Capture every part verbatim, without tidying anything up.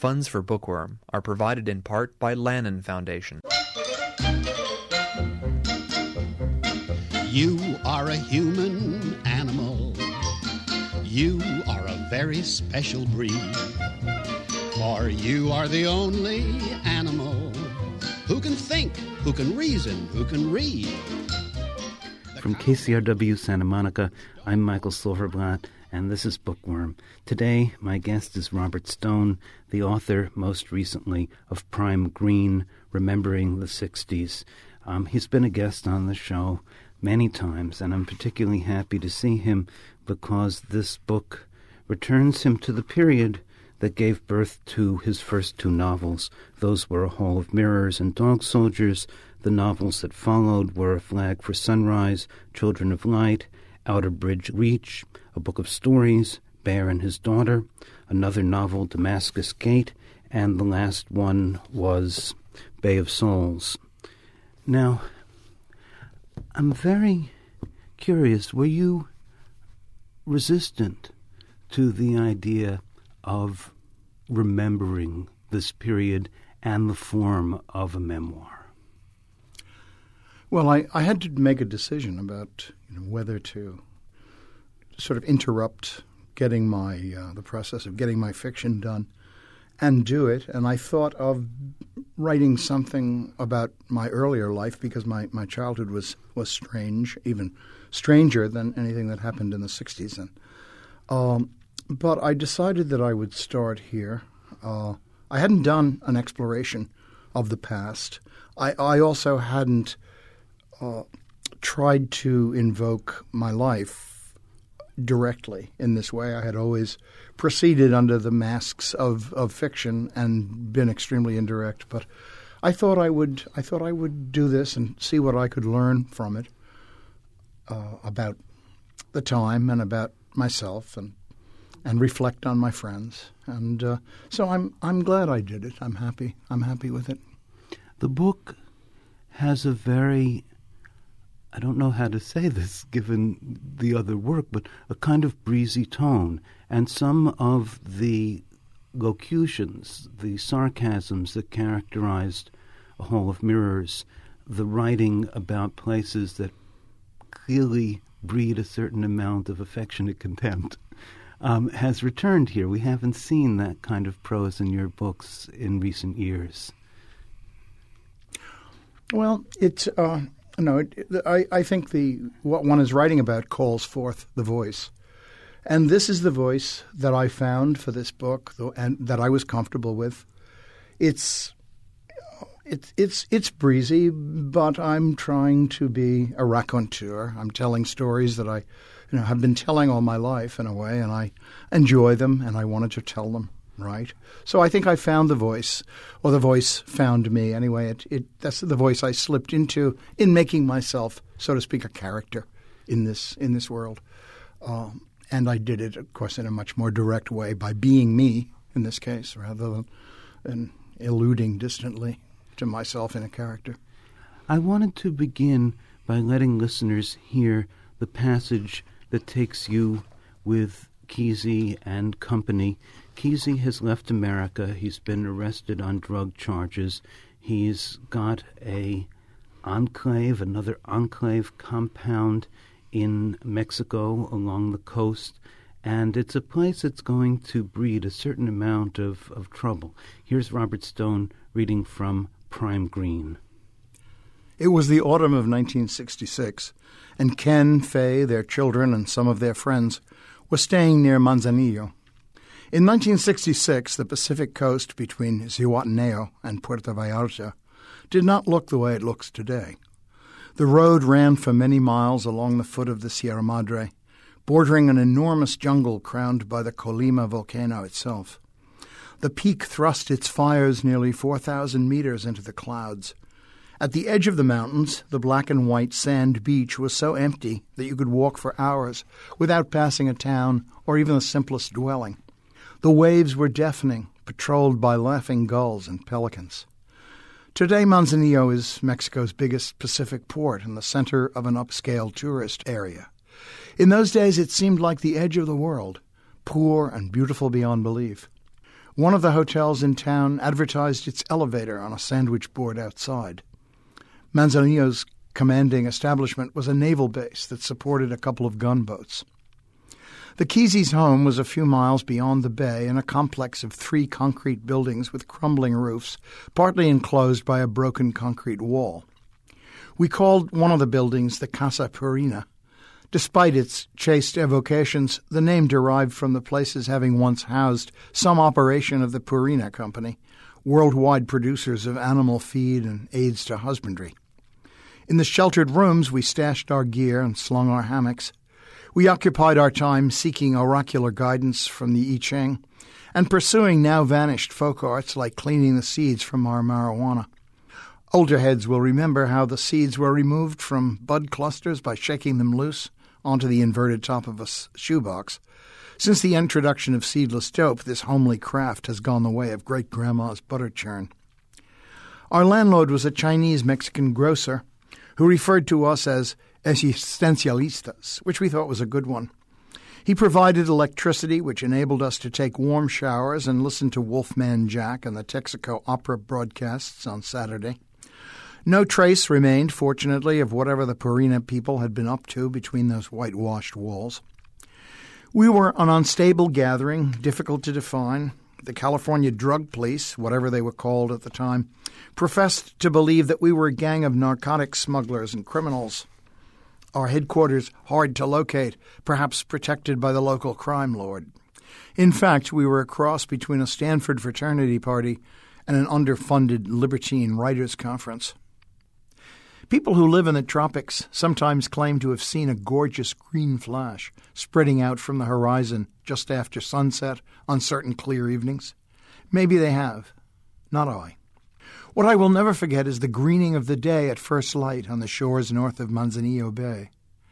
Funds for Bookworm are provided in part by Lannan Foundation. You are a human animal. You are a very special breed. For you are the only animal who can think, who can reason, who can read. From K C R W Santa Monica, I'm Michael Silverblatt, and this is Bookworm. Today, my guest is Robert Stone, the author, most recently, of Prime Green, Remembering the sixties. Um, he's been a guest on the show many times, and I'm particularly happy to see him because this book returns him to the period that gave birth to his first two novels. Those were A Hall of Mirrors and Dog Soldiers. The novels that followed were A Flag for Sunrise, Children of Light, Outer Bridge Reach, A Book of Stories, Bear and His Daughter, another novel, Damascus Gate, and the last one was Bay of Souls. Now, I'm very curious, were you resistant to the idea of remembering this period and the form of a memoir? Well, I, I had to make a decision about you know, whether to sort of interrupt getting my uh, the process of getting my fiction done and do it. And I thought of writing something about my earlier life because my, my childhood was, was strange, even stranger than anything that happened in the sixties. And, um, but I decided that I would start here. Uh, I hadn't done an exploration of the past. I, I also hadn't uh, tried to invoke my life directly in this way. I had always proceeded under the masks of, of fiction and been extremely indirect. But I thought I would I thought I would do this and see what I could learn from it uh, about the time and about myself and and reflect on my friends. And uh, so I'm I'm glad I did it. I'm happy. I'm happy with it. The book has a very, I don't know how to say this given the other work, but a kind of breezy tone. And some of the locutions, the sarcasms that characterized A Hall of Mirrors, the writing about places that clearly breed a certain amount of affectionate contempt, um, has returned here. We haven't seen that kind of prose in your books in recent years. Well, it's... Uh No, it, I, I think the what one is writing about calls forth the voice. And this is the voice that I found for this book and that I was comfortable with. It's it's it's it's breezy, but I'm trying to be a raconteur. I'm telling stories that I you know have been telling all my life in a way, and I enjoy them and I wanted to tell them. Right. So I think I found the voice, or the voice found me. Anyway, it, it that's the voice I slipped into in making myself, so to speak, a character in this in this world. Um, and I did it, of course, in a much more direct way by being me in this case, rather than, than alluding distantly to myself in a character. I wanted to begin by letting listeners hear the passage that takes you with Kesey and company. Kesey has left America. He's been arrested on drug charges. He's got a enclave, another enclave compound in Mexico along the coast, and it's a place that's going to breed a certain amount of, of trouble. Here's Robert Stone reading from Prime Green. It was the autumn of nineteen sixty-six, and Ken, Faye, their children, and some of their friends were staying near Manzanillo. In nineteen sixty-six, the Pacific coast between Zihuatanejo and Puerto Vallarta did not look the way it looks today. The road ran for many miles along the foot of the Sierra Madre, bordering an enormous jungle crowned by the Colima volcano itself. The peak thrust its fires nearly four thousand meters into the clouds. At the edge of the mountains, the black and white sand beach was so empty that you could walk for hours without passing a town or even the simplest dwelling. The waves were deafening, patrolled by laughing gulls and pelicans. Today, Manzanillo is Mexico's biggest Pacific port and the center of an upscale tourist area. In those days, it seemed like the edge of the world, poor and beautiful beyond belief. One of the hotels in town advertised its elevator on a sandwich board outside. Manzanillo's commanding establishment was a naval base that supported a couple of gunboats. The Kesey's home was a few miles beyond the bay in a complex of three concrete buildings with crumbling roofs, partly enclosed by a broken concrete wall. We called one of the buildings the Casa Purina. Despite its chaste evocations, the name derived from the place's having once housed some operation of the Purina Company, worldwide producers of animal feed and aids to husbandry. In the sheltered rooms, we stashed our gear and slung our hammocks. We occupied our time seeking oracular guidance from the I Ching and pursuing now-vanished folk arts like cleaning the seeds from our marijuana. Older heads will remember how the seeds were removed from bud clusters by shaking them loose onto the inverted top of a shoebox. Since the introduction of seedless dope, this homely craft has gone the way of great-grandma's butter churn. Our landlord was a Chinese-Mexican grocer who referred to us as existencialistas, which we thought was a good one. He provided electricity, which enabled us to take warm showers and listen to Wolfman Jack and the Texaco Opera broadcasts on Saturday. No trace remained, fortunately, of whatever the Purina people had been up to between those whitewashed walls. We were an unstable gathering, difficult to define. The California Drug Police, whatever they were called at the time, professed to believe that we were a gang of narcotics smugglers and criminals. Our headquarters hard to locate, perhaps protected by the local crime lord. In fact, we were a cross between a Stanford fraternity party and an underfunded libertine writers' conference. People who live in the tropics sometimes claim to have seen a gorgeous green flash spreading out from the horizon just after sunset on certain clear evenings. Maybe they have. Not I. What I will never forget is the greening of the day at first light on the shores north of Manzanillo Bay.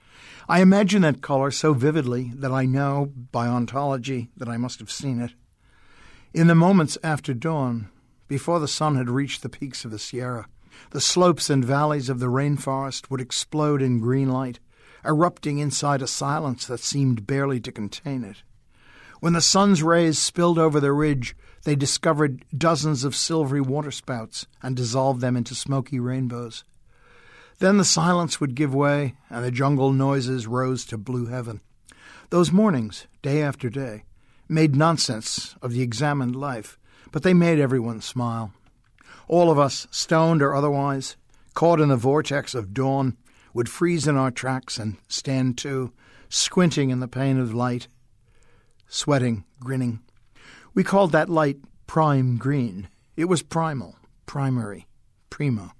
I imagine that color so vividly that I know, by ontology, that I must have seen it. In the moments after dawn, before the sun had reached the peaks of the Sierra, the slopes and valleys of the rainforest would explode in green light, erupting inside a silence that seemed barely to contain it. When the sun's rays spilled over the ridge, they discovered dozens of silvery waterspouts and dissolved them into smoky rainbows. Then the silence would give way, and the jungle noises rose to blue heaven. Those mornings, day after day, made nonsense of the examined life, but they made everyone smile. All of us, stoned or otherwise, caught in the vortex of dawn, would freeze in our tracks and stand to, squinting in the pain of light, sweating, grinning. We called that light prime green. It was primal, primary, primo.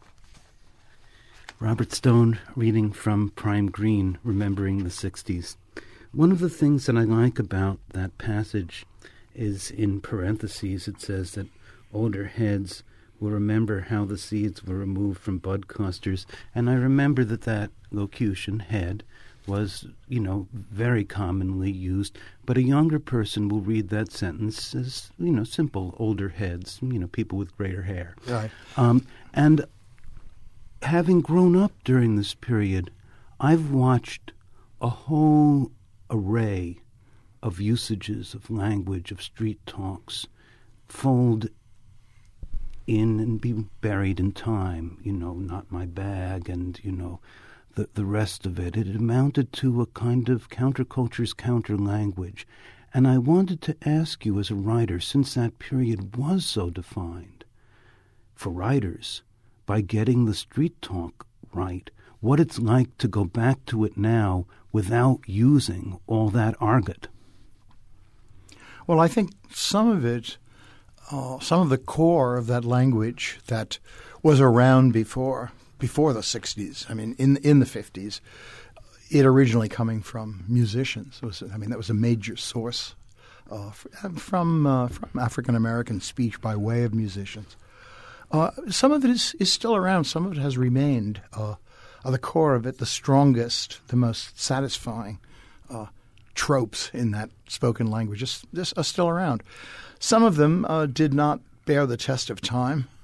Robert Stone reading from Prime Green, Remembering the sixties. One of the things that I like about that passage is in parentheses it says that older heads will remember how the seeds were removed from bud clusters, and I remember that that locution, head, was, you know, very commonly used, but a younger person will read that sentence as, you know, simple, older heads, you know, people with greater hair. Right. Um, and having grown up during this period, I've watched a whole array of usages of language, of street talks, fold in and be buried in time, you know, not my bag and, you know, the, the rest of it. It amounted to a kind of counterculture's counter-language. And I wanted to ask you as a writer, since that period was so defined, for writers, by getting the street talk right, what it's like to go back to it now without using all that argot. Well, I think some of it, uh, some of the core of that language that was around before before the sixties, I mean, in in the fifties, it originally coming from musicians. It was, I mean, that was a major source uh, from uh, from African American speech by way of musicians. Uh, some of it is, is still around. Some of it has remained. Uh, uh, the core of it, the strongest, the most satisfying uh, tropes in that spoken language is, is, are still around. Some of them uh, did not bear the test of time.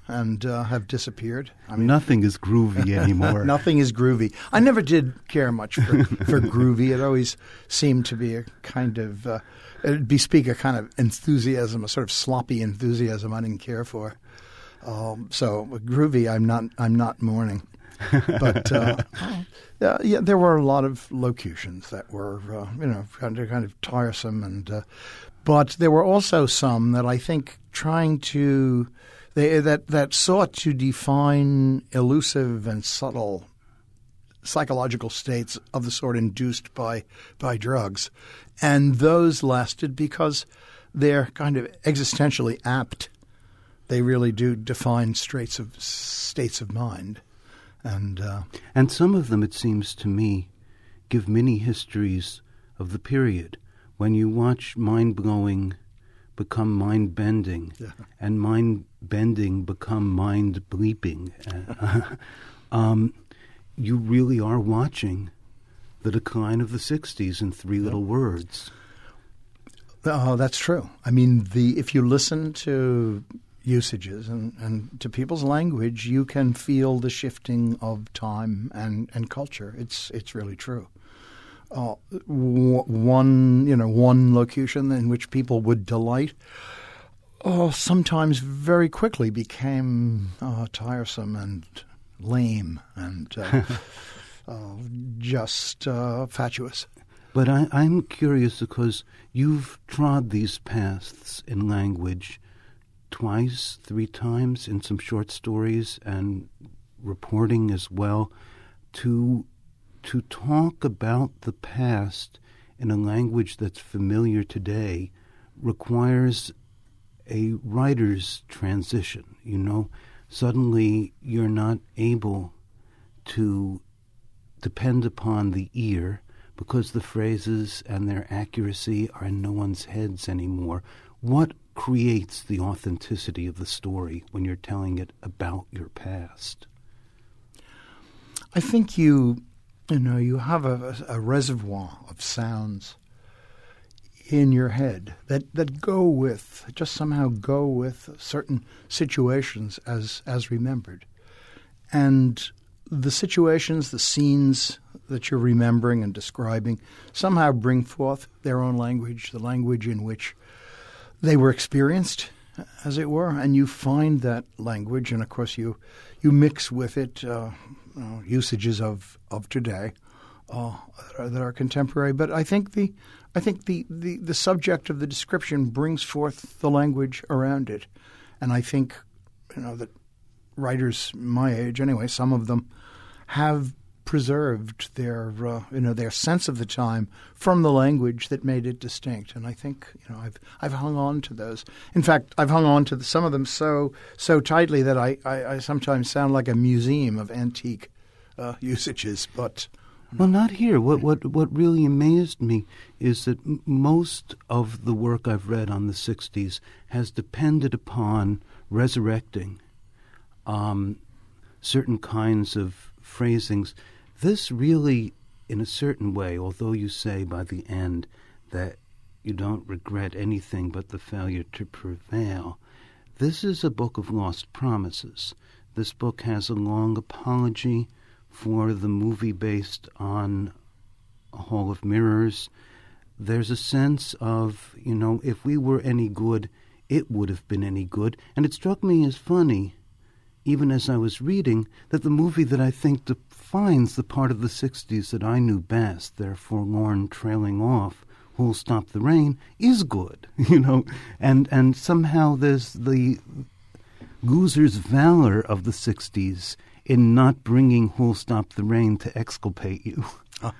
and uh, have disappeared. I mean, nothing is groovy anymore. Nothing is groovy. I never did care much for, for groovy. It always seemed to be a kind of uh, it'd bespeak a kind of enthusiasm, a sort of sloppy enthusiasm I didn't care for. Um, so groovy, I'm not. I'm not mourning. But uh, uh, yeah, there were a lot of locutions that were, uh, you know, kind of kind of tiresome, and uh, but there were also some that I think trying to they that that sought to define elusive and subtle psychological states of the sort induced by by drugs, and those lasted because they're kind of existentially apt. They really do define states of states of mind. And uh, and some of them, it seems to me, give mini histories of the period. When you watch mind-blowing become mind-bending, yeah. and mind-bending become mind-bleeping, uh, um, you really are watching the decline of the sixties in three yeah. little words. Oh, that's true. I mean, the if you listen to usages and, and to people's language, you can feel the shifting of time and, and culture. It's it's really true. Uh, w- one you know one locution in which people would delight, oh, sometimes very quickly became uh, tiresome and lame and uh, uh, just uh, fatuous. But I, I'm curious because you've trod these paths in language twice, three times in some short stories and reporting as well, to to talk about the past in a language that's familiar today requires a writer's transition. You know, suddenly you're not able to depend upon the ear because the phrases and their accuracy are in no one's heads anymore. What creates the authenticity of the story when you're telling it about your past? I think you, you know, you have a, a reservoir of sounds in your head that, that go with, just somehow go with certain situations as as remembered. And the situations, the scenes that you're remembering and describing somehow bring forth their own language, the language in which they were experienced, as it were, and you find that language, and of course you you mix with it uh, uh, usages of of today uh, that, are, that are contemporary. But I think the I think the, the, the subject of the description brings forth the language around it, and I think you know that writers my age, anyway, some of them have preserved their uh, you know their sense of the time from the language that made it distinct, and I think you know I've I've hung on to those. In fact, I've hung on to the, some of them so so tightly that I, I, I sometimes sound like a museum of antique uh, usages. But well, not here. What what what really amazed me is that m- most of the work I've read on the sixties has depended upon resurrecting um, certain kinds of phrasings. This really, in a certain way, although you say by the end that you don't regret anything but the failure to prevail, this is a book of lost promises. This book has a long apology for the movie based on A Hall of Mirrors. There's a sense of, you know, if we were any good, it would have been any good. And it struck me as funny, even as I was reading, that the movie that I think defines the part of the sixties that I knew best, their forlorn trailing off, Who'll Stop the Rain, is good, you know, and and somehow there's the Goozer's valor of the sixties in not bringing Who'll Stop the Rain to exculpate you. uh,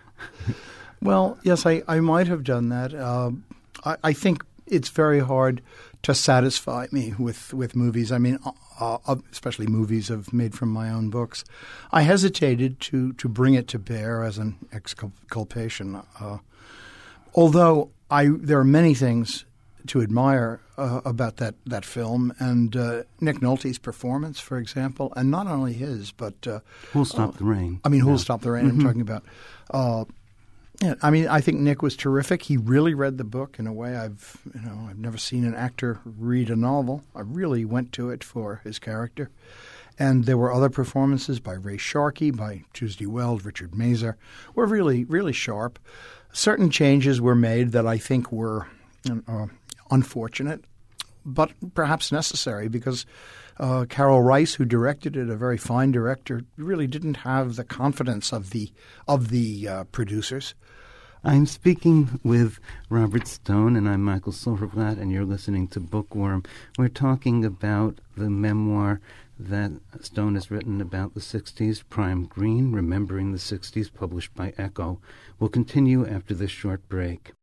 well, yes, I, I might have done that. Uh, I, I think it's very hard to satisfy me with, with movies. I mean, uh, especially movies of made from my own books. I hesitated to, to bring it to bear as an exculpation. Uh, although I there are many things to admire uh, about that, that film, and uh, Nick Nolte's performance, for example, and not only his, but uh, Who'll Stop uh, the Rain? I mean, Who'll yeah. Stop the Rain? Mm-hmm. I'm talking about. Uh, Yeah, I mean, I think Nick was terrific. He really read the book in a way I've, you know, I've never seen an actor read a novel. I really went to it for his character. And there were other performances by Ray Sharkey, by Tuesday Weld, Richard Mazer, were really, really sharp. Certain changes were made that I think were uh, unfortunate, but perhaps necessary, because uh, Carol Rice, who directed it, a very fine director, really didn't have the confidence of the of the uh, producers. I'm speaking with Robert Stone, and I'm Michael Silverblatt, and you're listening to Bookworm. We're talking about the memoir that Stone has written about the sixties, Prime Green, Remembering the sixties, published by Echo. We'll continue after this short break.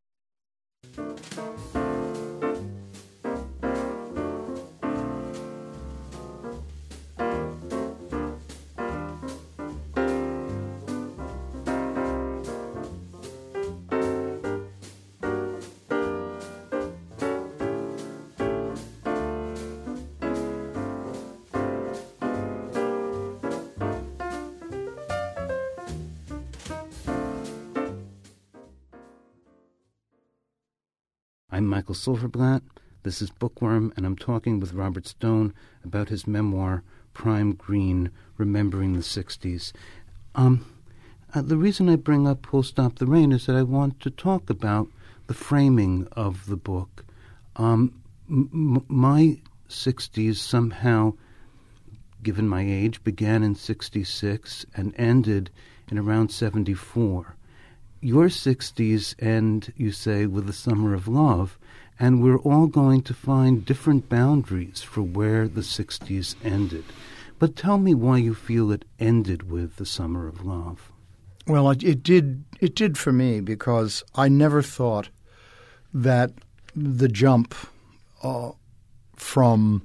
I'm Michael Silverblatt. This is Bookworm, and I'm talking with Robert Stone about his memoir, Prime Green, Remembering the sixties. Um, uh, the reason I bring up Who'll Stop the Rain is that I want to talk about the framing of the book. Um, m- my sixties somehow, given my age, began in sixty-six and ended in around seventy-four. Your sixties end, you say, with the Summer of Love, and we're all going to find different boundaries for where the sixties ended. But tell me why you feel it ended with the Summer of Love. Well, it, it did. It did for me, because I never thought that the jump uh, from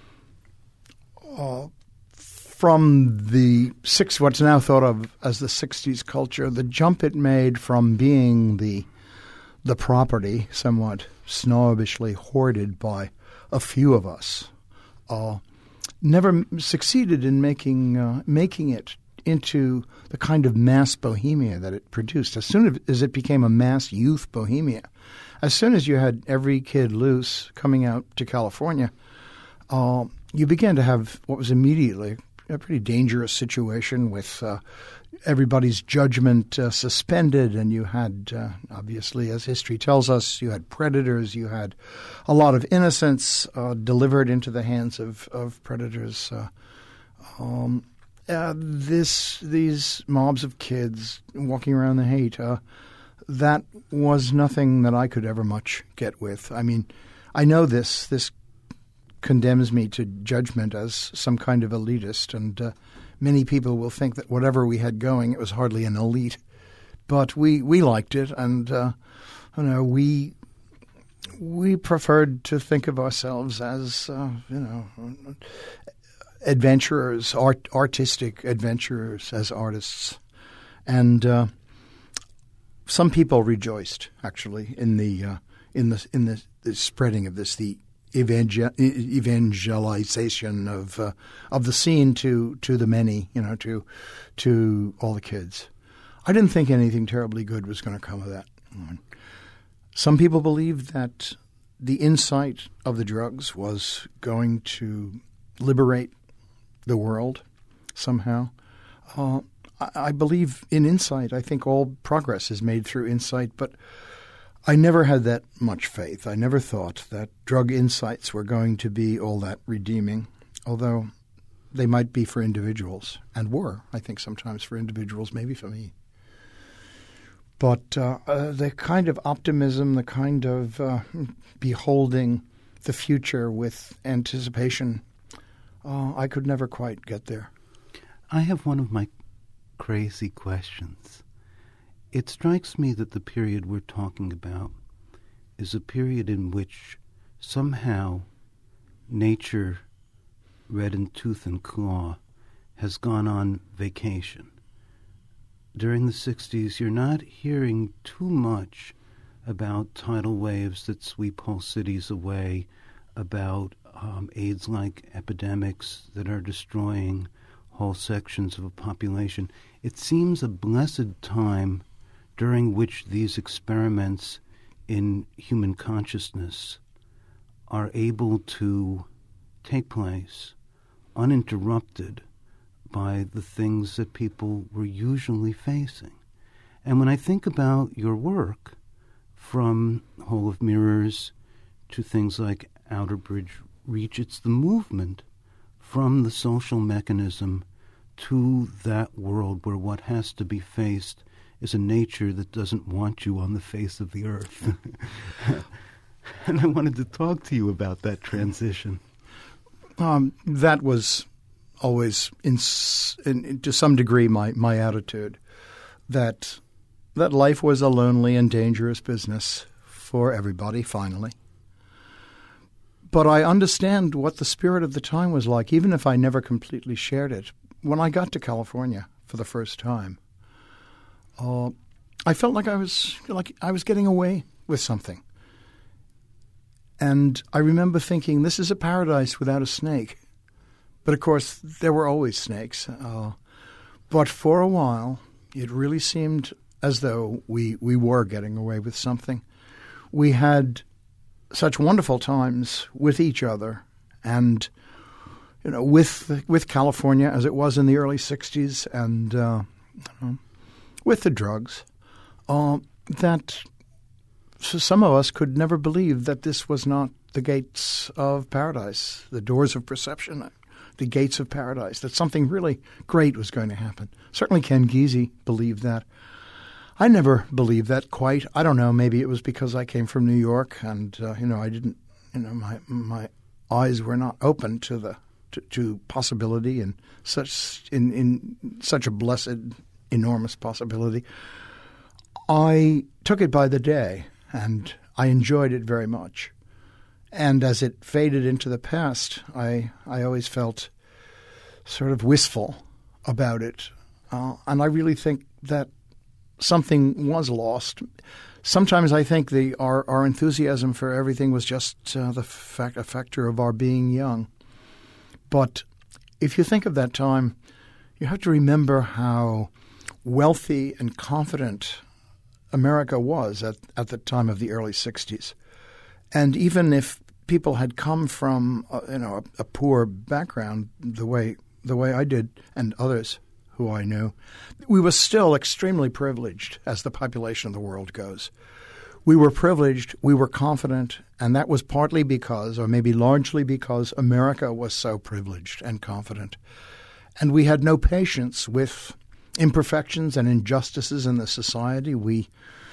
uh, from the six, what's now thought of as the sixties culture, the jump it made from being the the property, somewhat snobbishly hoarded by a few of us, uh, never m- succeeded in making uh, making it into the kind of mass bohemia that it produced. As soon as it became a mass youth bohemia, as soon as you had every kid loose coming out to California, uh, you began to have what was immediately a pretty dangerous situation with uh, everybody's judgment uh, suspended, and you had, uh, obviously, as history tells us, you had predators, you had a lot of innocents uh, delivered into the hands of, of predators. Uh, um, uh, this these mobs of kids walking around the hate, uh, that was nothing that I could ever much get with. I mean, I know this this condemns me to judgment as some kind of elitist, and uh, many people will think that whatever we had going, it was hardly an elite. But we, we liked it, and uh, you know, we we preferred to think of ourselves as uh, you know adventurers, art, artistic adventurers, as artists, and uh, some people rejoiced actually in the uh, in the in the, the spreading of this the. Evangel- evangelization of uh, of the scene to to the many, you know, to to all the kids. I didn't think anything terribly good was going to come of that. Some people believed that the insight of the drugs was going to liberate the world somehow. Uh, I, I believe in insight. I think all progress is made through insight, but I never had that much faith. I never thought that drug insights were going to be all that redeeming, although they might be for individuals, and were, I think, sometimes for individuals, maybe for me. But uh, uh, the kind of optimism, the kind of uh, beholding the future with anticipation, uh, I could never quite get there. I have one of my crazy questions. It strikes me that the period we're talking about is a period in which somehow nature, red in tooth and claw, has gone on vacation. During the sixties, you're not hearing too much about tidal waves that sweep whole cities away, about um, AIDS-like epidemics that are destroying whole sections of a population. It seems a blessed time during which these experiments in human consciousness are able to take place uninterrupted by the things that people were usually facing. And when I think about your work, from Hall of Mirrors to things like Outerbridge Reach, it's the movement from the social mechanism to that world where what has to be faced is a nature that doesn't want you on the face of the earth. And I wanted to talk to you about that transition. Um, that was always, in, in, to some degree, my, my attitude, that that life was a lonely and dangerous business for everybody, finally. But I understand what the spirit of the time was like, even if I never completely shared it. When I got to California for the first time, uh, I felt like I was like I was getting away with something. And I remember thinking, this is a paradise without a snake. But, of course, there were always snakes. Uh, but for a while, it really seemed as though we, we were getting away with something. We had such wonderful times with each other and, you know, with with California as it was in the early sixties and uh, you know, with the drugs, uh, that so some of us could never believe that this was not the gates of paradise, the doors of perception, the gates of paradise, that something really great was going to happen. Certainly Ken Kesey believed that. I never believed that quite. I don't know. Maybe it was because I came from New York, and uh, you know, I didn't. You know, my my eyes were not open to the to, to possibility and such in in such a blessed, enormous possibility. I took it by the day, and I enjoyed it very much. And as it faded into the past, I I always felt sort of wistful about it, uh, and I really think that something was lost. Sometimes I think the our, our enthusiasm for everything was just uh, the fact, a factor of our being young. But if you think of that time, you have to remember how wealthy and confident America was at, at the time of the early sixties. And even if people had come from uh, you know a, a poor background, the way the way I did and others who I knew, we were still extremely privileged as the population of the world goes. We were privileged, we were confident, and that was partly because, or maybe largely because, America was so privileged and confident. And we had no patience with imperfections and injustices in the society. We,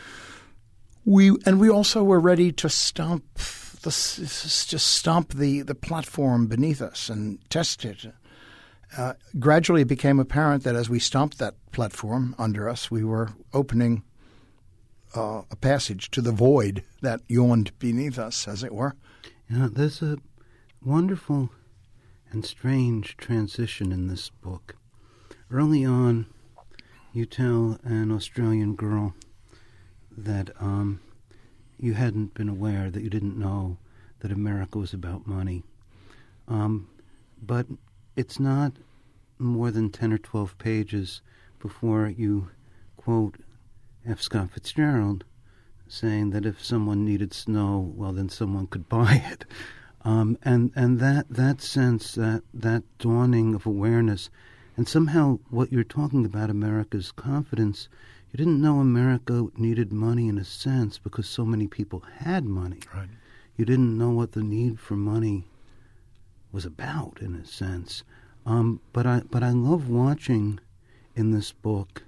we, and we also were ready to stomp the, just stomp the, the platform beneath us and test it. Uh, gradually it became apparent that as we stomped that platform under us, we were opening uh, a passage to the void that yawned beneath us, as it were. Yeah, there's a wonderful and strange transition in this book. Early on, you tell an Australian girl that um, you hadn't been aware, that you didn't know that America was about money. Um, but it's not more than ten or twelve pages before you quote F. Scott Fitzgerald saying that if someone needed snow, well, then someone could buy it. Um, and and that, that sense, that, that dawning of awareness, and somehow what you're talking about, America's confidence, you didn't know America needed money in a sense because so many people had money. Right. You didn't know what the need for money was about, in a sense. Um, but I but I love watching in this book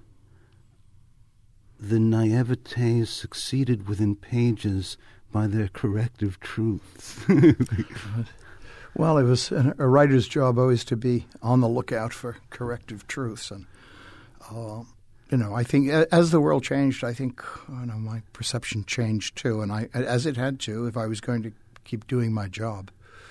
the naivete succeeded within pages by their corrective truths. Well, it was a writer's job always to be on the lookout for corrective truths, and uh, you know, I think as the world changed, I think you know my perception changed too, and I as it had to if I was going to keep doing my job.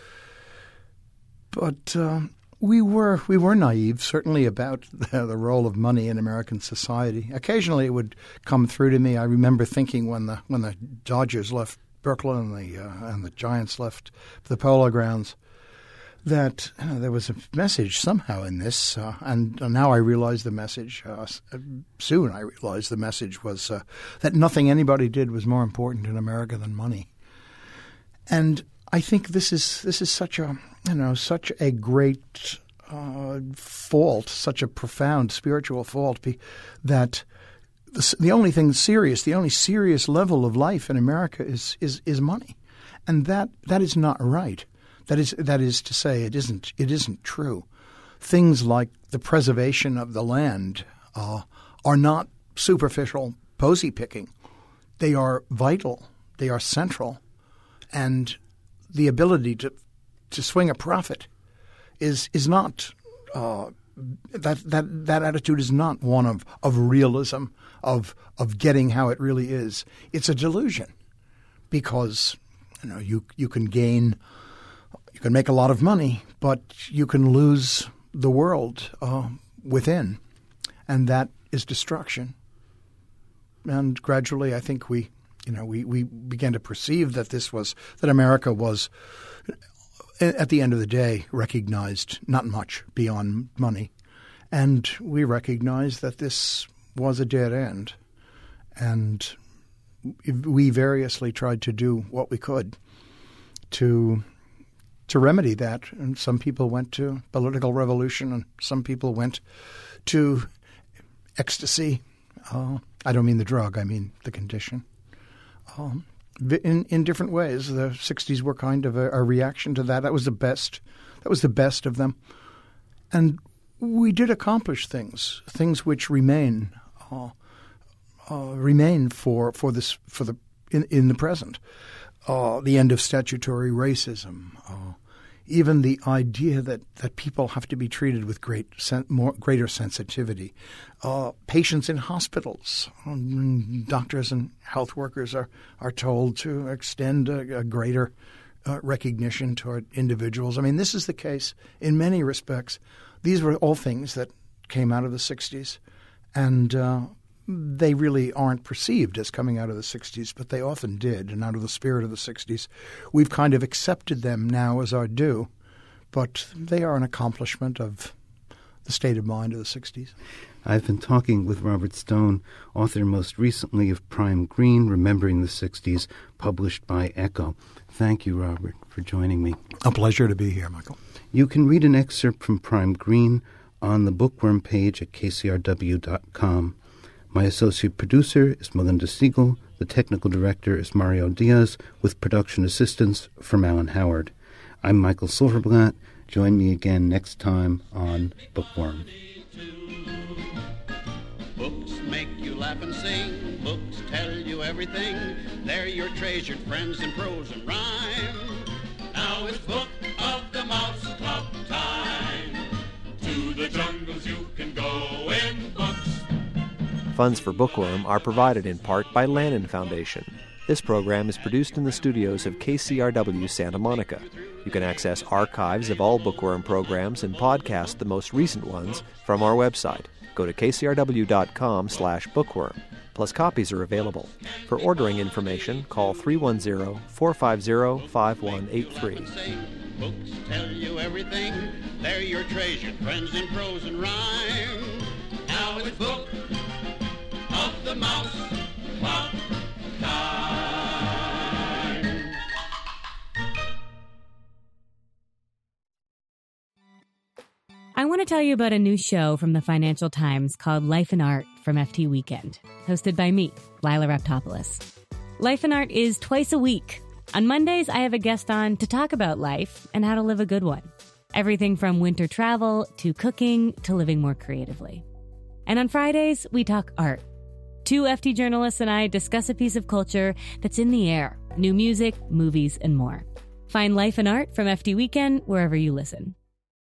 But uh, we were we were naive, certainly about the, the role of money in American society. Occasionally, it would come through to me. I remember thinking when the when the Dodgers left Brooklyn and the uh, and the Giants left the Polo Grounds, that uh, there was a message somehow in this, uh, and now I realize the message. Uh, soon I realized the message was uh, that nothing anybody did was more important in America than money. And I think this is this is such a you know such a great uh, fault, such a profound spiritual fault, be, that the, the only thing serious, the only serious level of life in America is is is money, and that that is not right. That is that is to say, it isn't it isn't true. Things like the preservation of the land uh, are not superficial posy picking. They are vital. They are central, and the ability to to swing a profit is is not uh, that that that attitude is not one of of realism, of of getting how it really is. It's a delusion, because you know you you can gain. You can make a lot of money, but you can lose the world uh, within, and that is destruction. And gradually, I think we, you know, we, we began to perceive that this was that America was, at the end of the day, recognized not much beyond money, and we recognized that this was a dead end, and we variously tried to do what we could to. to remedy that. And some people went to political revolution, and some people went to ecstasy. Uh, I don't mean the drug, I mean the condition. Um, in in different ways. The sixties were kind of a, a reaction to that. That was the best. That was the best of them. And we did accomplish things, things which remain uh, uh, remain for for this for the in, in the present. Uh, the end of statutory racism, uh, even the idea that, that people have to be treated with great sen- more greater sensitivity. Uh, patients in hospitals, um, doctors and health workers are, are told to extend a, a greater uh, recognition toward individuals. I mean, this is the case in many respects. These were all things that came out of the sixties, and uh, they really aren't perceived as coming out of the sixties, but they often did, and out of the spirit of the sixties. We've kind of accepted them now as our due, but they are an accomplishment of the state of mind of the sixties. I've been talking with Robert Stone, author most recently of Prime Green, Remembering the sixties, published by Echo. Thank you, Robert, for joining me. A pleasure to be here, Michael. You can read an excerpt from Prime Green on the Bookworm page at K C R W dot com. My associate producer is Melinda Siegel. The technical director is Mario Diaz, with production assistance from Alan Howard. I'm Michael Silverblatt. Join me again next time on Bookworm. Books make you laugh and sing. Books tell you everything. They're your treasured friends in prose and rhyme. Now it's Book of the Mouse Club time. To the jungles you can go in books. Funds for Bookworm are provided in part by Lannan Foundation. This program is produced in the studios of K C R W Santa Monica. You can access archives of all Bookworm programs and podcast the most recent ones from our website. Go to K C R W dot com slash bookworm. Plus copies are available. For ordering information, call three one zero, four five zero, five one eight three. Books tell you everything. They're your treasured friends in prose and rhyme. Now it's Book of the Mouse Club time. I want to tell you about a new show from the Financial Times called Life and Art from F T Weekend, hosted by me, Lila Raptopoulos. Life and Art is twice a week. On Mondays, I have a guest on to talk about life and how to live a good one. Everything from winter travel to cooking to living more creatively. And on Fridays, we talk art. Two F T journalists and I discuss a piece of culture that's in the air, new music, movies, and more. Find Life and Art from F T Weekend wherever you listen.